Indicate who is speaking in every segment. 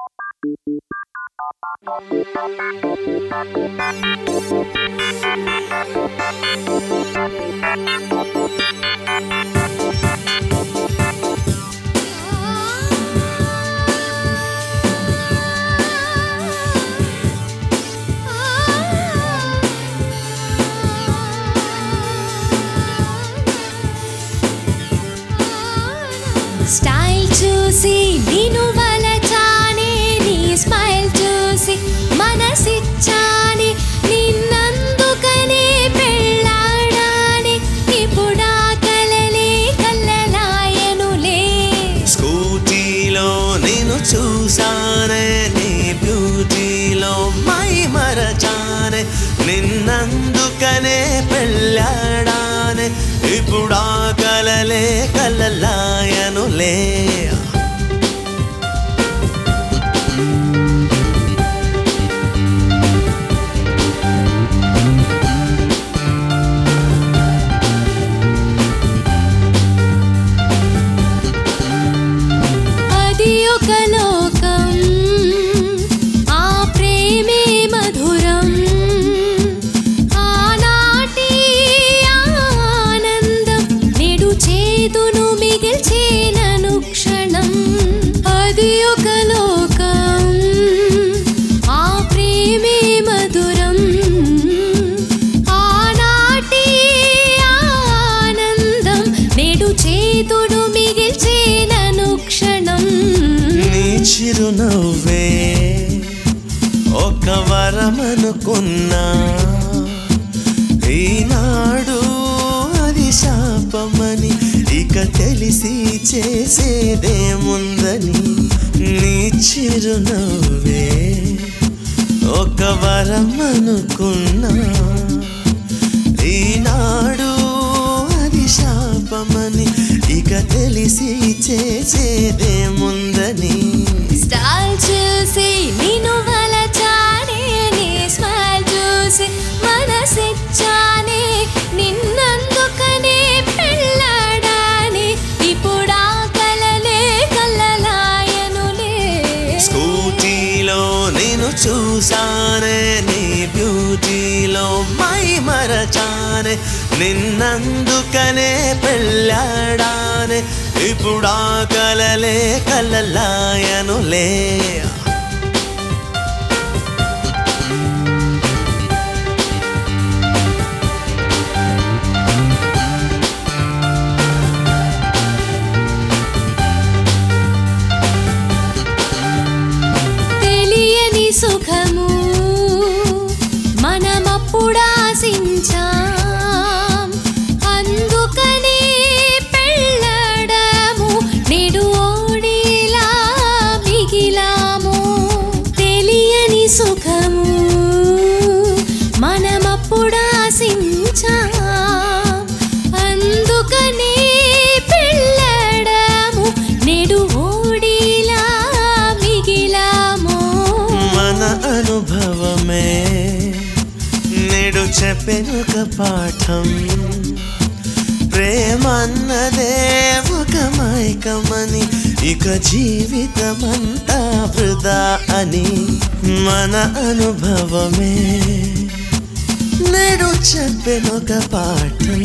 Speaker 1: Style చూసి నిన్ను వలచానే, నీ స్మైల్ చూసి మనసిచ్చానే, నిన్నందుకనే పెళ్ళాడానే, ఇప్పుడా కలలే కల్లలాయనులే.
Speaker 2: స్కూటీలో నేను చూసానే, నీ బ్యూటీలో మై మరచానే, నిన్నందుకనే పెళ్ళాడానే, ఇప్పుడా కలలే కల్లలాయనులే.
Speaker 1: అది ఒక లోకం, ఆ ప్రేమే మధురం, ఆనాటి ఆనందం నేడు చేదును మిగిల్చేనను క్షణం. అది ఒక లోకం, ఆ ప్రేమే మధురం, ఆనాటి ఆనందం నేడు చేదును మిగిల్చేనను క్షణం.
Speaker 2: నీ చిరునవ్వే ఒక వరమనుకున్నా, ఈనాడు అది శాపమని ఇక తెలిసి చేసేదేముందని. నీ చిరునవ్వే ఒక వరమనుకున్నా, ఈనాడు అది శాపమని ఇక తెలిసి చేసేదేముందని.
Speaker 1: స్టైల్ చూసి నిన్ను వలచానే, నీ స్మైల్ చూసి మనసిచ్చానే, నిన్నందుకనే పెళ్ళాడానే, ఇప్పుడా కలలే కల్లలాయనులే.
Speaker 2: స్కూటీలో నేను చూసానే, నీ బ్యూటీలో మై మరచానే, నిన్నందుకనే పెళ్ళాడానే, ఇప్పుడా కలలే కల్లలాయనులే.
Speaker 1: తెలియని సుఖము మనమప్పుడాశించాం, అందుకనే పెళ్ళాడాము, నేడు ఓడిలా మిగిలాము. తెలియని సుఖము మనమప్పుడాశించాం, అందుకనే పెళ్ళాడాము, నేడు ఓడిలా మిగిలాము.
Speaker 2: మన అనుభవమే నేడు చెప్పెనొక పాఠం, ప్రేమన్నదే ఒక మైకమని ఇక జీవితమంతా వృధా అని. మన అనుభవమే నేడు చెప్పెనొక పాఠం,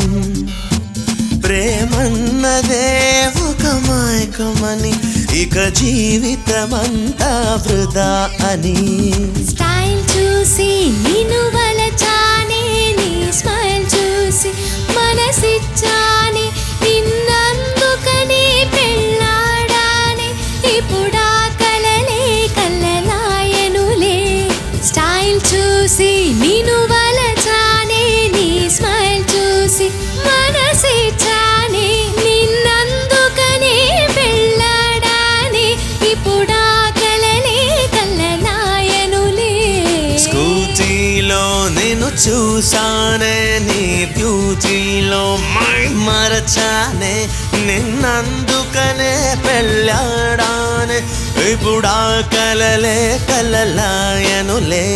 Speaker 2: ప్రేమన్నదే ఒక మైకమని ఇక జీవితమంతా వృధా అని.
Speaker 1: స్టైల్ చూసి నిన్ను వలచానే, నీ స్మైల్ చూసి మనసిచ్చానే, నిన్నందుకనే పెళ్ళాడానే, ఇప్పుడా కలలే కల్లలాయనులే. స్టైల్ చూసి నిన్ను వలచానే, నీ స్మైల్ చూసి మనసిచ్చానే, నిన్నందుకనే పెళ్ళాడానే, ఇప్పుడా కలలే కల్లలాయనులే.
Speaker 2: స్కూటీలో నేను చూసానే, నీ బ్యూటీలో మై మరచానే, నిన్నందుకనే పెళ్ళాడానే, ఇప్పుడా కలలే కల్లలాయనులే.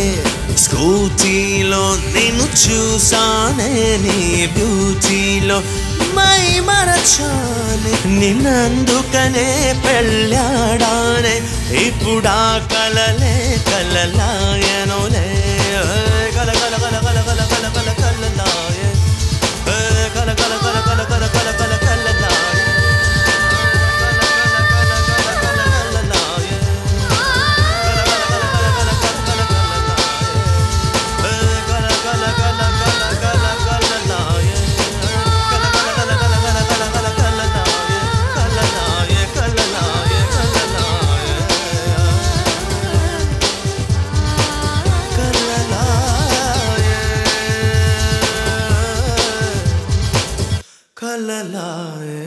Speaker 2: స్కూటీలో నేను చూసానే, నీ బ్యూటీలో మై మరచానే నిన్నందుకనే పెళ్ళాడానే ఇప్పుడా కలలే కలలాయనులే కల కల కల కల కల కల కల కలలాయే కల కల కల కల కల కల కల కలలాయే la la